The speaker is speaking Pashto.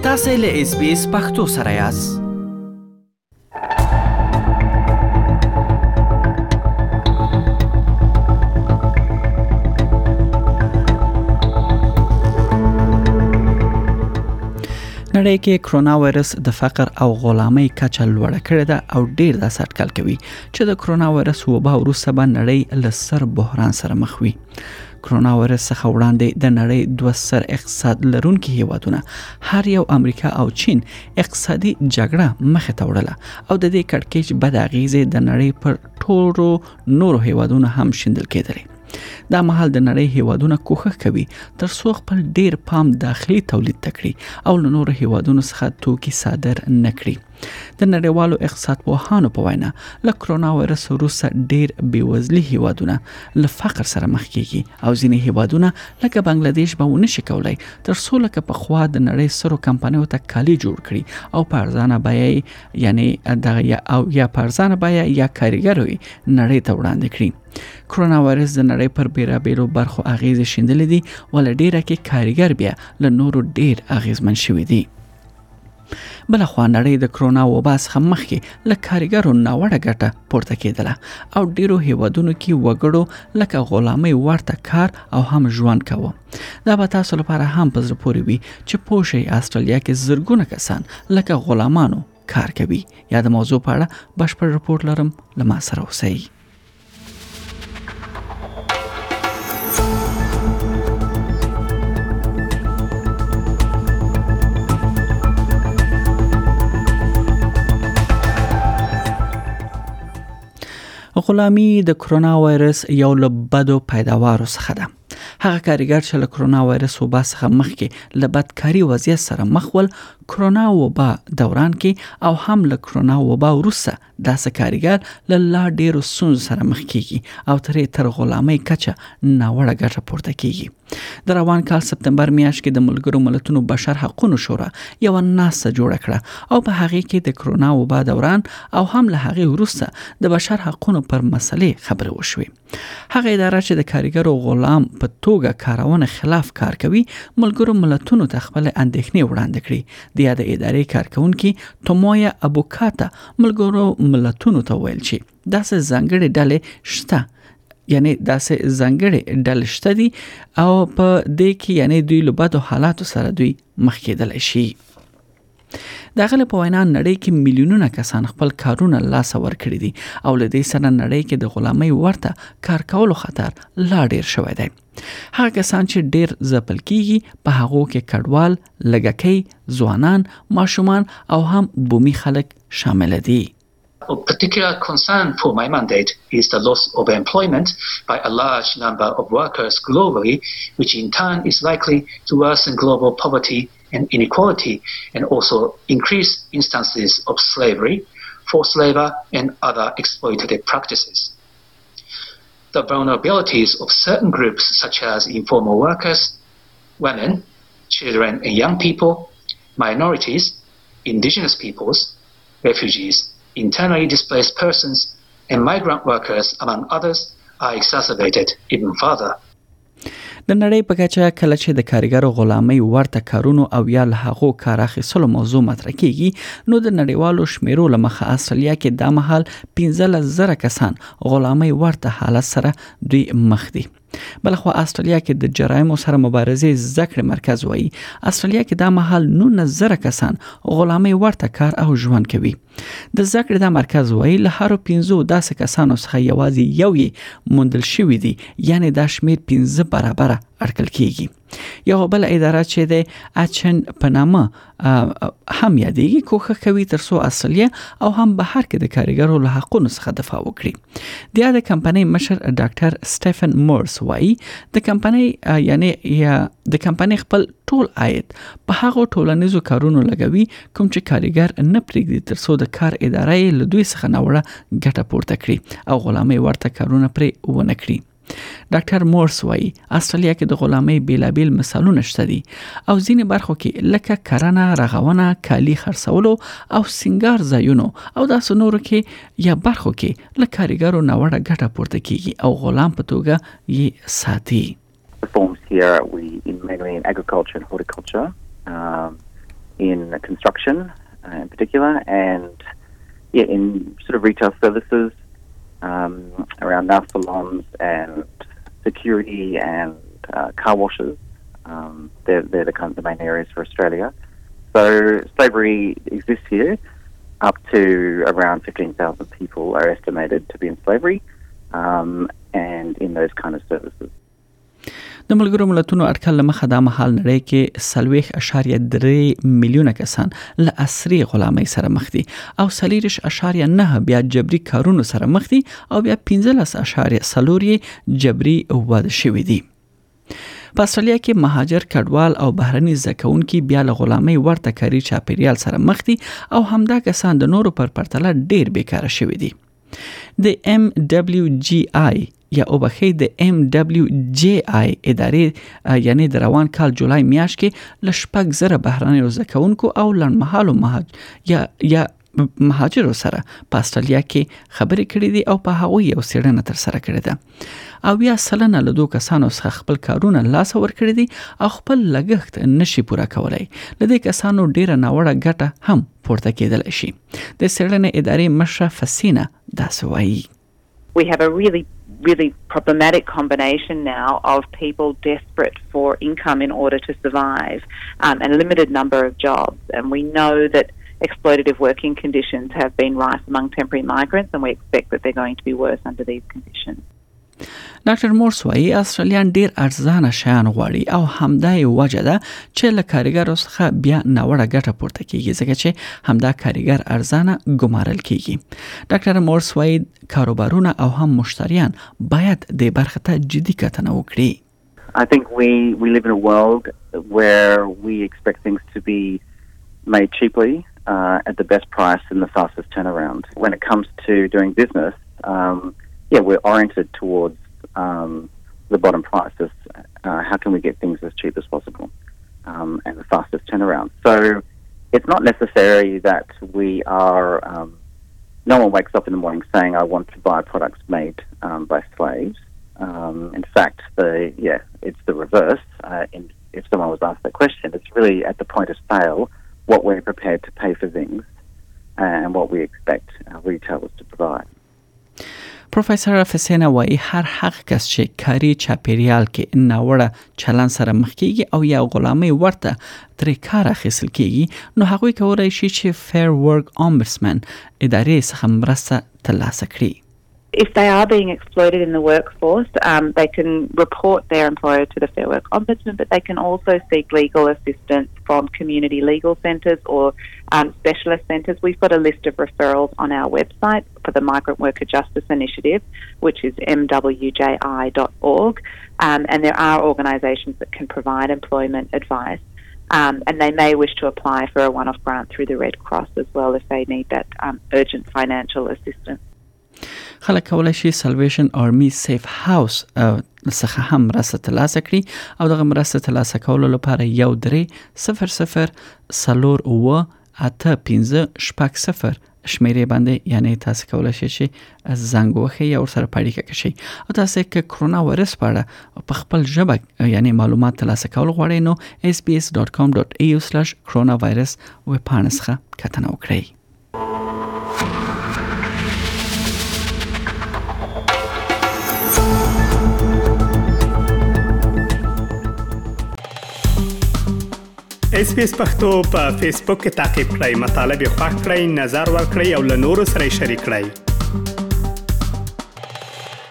تاسو له اس بي اس پختو سره یاست. نړۍ کې کرونا وایرس د فقر او غلامۍ کچه لوړه کړې ده او ډیر د اټکل کوي چې د کرونا وایرس وبا وروسته به نړۍ له سر بحران سره مخ وي. کرونا وایرس څخه وړاندې د نړۍ 200 اقتصاد لرونکي هیوادونه هر یو امریکا او چین اقتصادي جګړه مخه ته وړله او د دې کړکېچ بد اغیزې د نړۍ پر ټولو نورو هیوادونو هم شیندل کېدلې. دا مهال د نړۍ هیوادونه کوښښ کوي تر څو خپل ډیر پام داخلي تولید تکړي او له نورو هیوادونو څخه توکي صادر نکړي. د نړیوالو اقتصاد پوهانو په وینا له کرونا وایرس وروسته ډیر بیوزلي هیوادونه له فقر سره مخ کیږي او ځینې هیوادونه لکه بنگلاديش به ونشي کولای تر څو لکه په خوا د نړۍ سره کمپنیو ته کالي جوړ کړي او په ارزانه بیه یعنی دغه یا په ارزانه بیه یا کاریګروي نړۍ ته وړاندې کړي. کرونا وایرس د نړۍ پر بیلابیلو برخو اغیز شیندلې دي ول ډیره کې کاریګر بیا له نورو ډیر اغیزمن شوی دي. بل خو نړۍ د کرونا وبا څخه مخکې له کاریګرو ناوړه ګټه پورته کېدله او ډیرو هیوادونو کې وګړو لکه غلامۍ ورته کار او هم ژوند کاوه. دا به تاسو لپاره هم په زړه پورې وي چې پوه شئ استرالیا کې زرګونه کسان لکه غلامانو کار کوي. یا د موضوع په اړه بشپړ رپورټ لرم، له ما سره اوسئ. غلامي د کرونا وایرس یو له بدو پیداوارو څخه ده. هغه کاریګر چې له کرونا وایرس وبا څخه مخکې له بدکاري وضعیت سره مخ ول، کرونا وبا دوران کې او هم له کرونا وبا وروسته داسې کاریګر له لا ډیرو ستونزو سره مخ کیږي او تر غلامۍ کچه ناوړه ګټه پورته کیږي. د روان کال سپتمبر میاشت کې د ملګرو ملتونو بشر حقوقو شورا یو ناسه جوړ کړه او په هغه کې د کرونا وبا دوران او هم له هغه وروسته د بشر حقوقو پر مسلې خبرې وشوې. هغه اداره چې د کاریګرو غلام په توګه کارونه خلاف کار کوي ملګرو ملتونو ته خپل اندېښنې وړاندې کړې. د یاد ادارې کارکونکي تومویا ابوکاتا ملګرو ملتونو ته ویل چې داسې ځانګړې ډلې شته، یعنی داسې ځانګړې ډلې شته دي او په دې کې یعنی دوی له بدو حالاتو سره دوی مخ کېدلی شي. د غل په وینا نړۍ کې میلیونونه کسان خپل کارونه لاس ورکړي دي او له دې سره نړۍ کې د غلامۍ ورته کار کولو خطر لا ډیر شوی دی. هغه کسان چې ډیر ځپل کیږي په هغو کې کډوال، لږکۍ، ځوانان، ماشومان او هم بومي خلک شامل دي. Of particular concern for my mandate is the loss of employment by a large number of workers globally, which in turn is likely to worsen global poverty and inequality and also increase instances of slavery, forced labor and other exploitative practices. The vulnerabilities of certain groups such as informal workers, women, children and young people, minorities, indigenous peoples, refugees, internally displaced persons and migrant workers, among others, are exacerbated even further. د نړۍ په کچه کله چې د کارګرو غلامۍ ورته کارونو او یا له هغو کار اخیستلو موضوع مطرح کیږي نو د نړیوالو شمیرو له مخه استرالیا کې د مهال 15,000 کسان غلامۍ ورته حالت سره دوی مخ دي. بلخو استرالیا کې د جرایم سره مبارزې ذکر مرکز وایي استرالیا کې د مهال 19,000 کسان غلامۍ ورته کار او ژوند کوي. د ذکر د مرکز وایي له هر 15 داسې کسانو څخه یوازې یو یې موندل شوی دی، یعنی دا شمیر 15 برابر اټکل کیږي. یو بل اداره چې د اچن په نامه هم یادېږي کوښښ کوي ترڅو استرالیا او هم بهر کې د کارګرو له حقوقو څخه دفاع وکړي. د کمپنۍ مشر ډاکټر سټيفن مورس وایي د کمپنۍ خپل ټول عاید په هغه ټولنیزو کارونو لګوي کوم چې کارګر نه پرېږدي ترڅو د کار ادارې له دوی څخه ناوړه ګټه پورته کړي او غلامۍ ورته کارونه پرې ونه کړي. ډاکټر مورس وایي استرالیا کې د غلامۍ بیلابیل مثالونه شته دي او ځینې برخو کې لکه کرنه، رغونه، کالي خرڅولو او سنگار ځایونو او داسې نورو کې یا برخو کې له کارګرو ناوړه ګټه پورته کیږي او غلام په توګه یې ساتي. Reforms here we mainly in agriculture and horticulture. in construction in particular, and in sort of retail services around nail salons and security and car washes. They're the main areas for Australia. So slavery exists here. Up to around 15,000 people are estimated to be in slavery and in those kind of services. د ملګرو ملتونو اټکل لمخه دا مهال نړۍ کې 40.3 میلیونه کسان له عصري غلامۍ سره مخ دي او 40.9 بیا جبري کارونو سره مخ دي او بیا 15.4 جبري واده شوي دي. په استرالیا کې مهاجر کډوال او بهرني زکونکي بیا له غلامۍ ورته کاري چاپیریال سره مخ دي او همدا کسان د نورو پر پرتله ډیر بیکاره شوي دي. د MWGI یا اوبخې د MWJI ادارې یعنی د روان کال جولای میاشت کې ل 6,000 بهرني زکونکو او لنډمهالو مهاجرو سره په استرالیا کې خبرې کړې دي او په هغه یو څېړنه تر سره کړې ده او یا سلنه له دوه کسانو څخه خپل کارونه لاس ور کړی دي او خپل لګښت نشي پوره کولای. لدې کسانو ډیره ناوړه ګټه هم پورته کېدل شي. د څېړنې ادارې مشره فسینا داسې وایي. We have a really problematic combination now of people desperate for income in order to survive and a limited number of jobs, and we know that exploitative working conditions have been rife among temporary migrants, and we expect that they're going to be worse under these conditions. ډاکټر مورس وايي استرالیان ډیر ارزانه شیان غواړي او همدا یې وجه ده چې له کارګرو څخه بیا ناوړه ګټه پورته کیږي ځکه چې همدا کارګر ارزانه ګمارل کیږي. ډاکټر مورس وايي کاروبارونه او هم مشتریان باید د برخه ته جدي کتنه وکړي. I think we live in a world where we expect things to be made cheaply at the best price and the fastest turnaround. When it comes to doing business, we're oriented towards the bottom prices. How can we get things as cheap as possible and the fastest turnaround? So it's not necessary that we are, no one wakes up in the morning saying, I want to buy products made by slaves. In fact, it's the reverse. If someone was asked that question, it's really at the point of sale what we're prepared to pay for things and what we expect our retailers to provide. پروفیسور فسینا وايي هر حق کس چې کاري چاپیریال کې ناوړه چلن سره مخ کیږي او یا غلامۍ ورته ترې کار اخیستل کیږي نو هغوی کولی شي چې Fair Work Ombudsman ادارې څخه مرسته ترلاسه کړي. If they are being exploited in the workforce, they can report their employer to the Fair Work Ombudsman, but they can also seek legal assistance from community legal centres or specialist centres. We've got a list of referrals on our website for the Migrant Worker Justice Initiative, which is mwji.org, and there are organisations that can provide employment advice. And they may wish to apply for a one-off grant through the Red Cross as well if they need that urgent financial assistance. خلک کولای شي سالویشن آرمی سیف هاوس څخه هم مرسته ترلاسه کړي او دغه مرسته ترلاسه کولو لپاره 1300 40850 شمیرې باندې یعنی تاسو کولای شئ چې زنګ وهئ یا ورسره اړیکه وکړئ او تاسو کې کرونا وایرس په اړه په خپل ژبه یعنی معلومات ترلاسه کول غواړئ نو sbs.com.au/coronavirus ویبپاڼه څخه کتنه وکړئ. SBS پښتو په فیسبوک کې تعقیب کړئ، مطالب یې خوښ کړئ، نظر ور کړئ او له نورو سره شریک کړئ.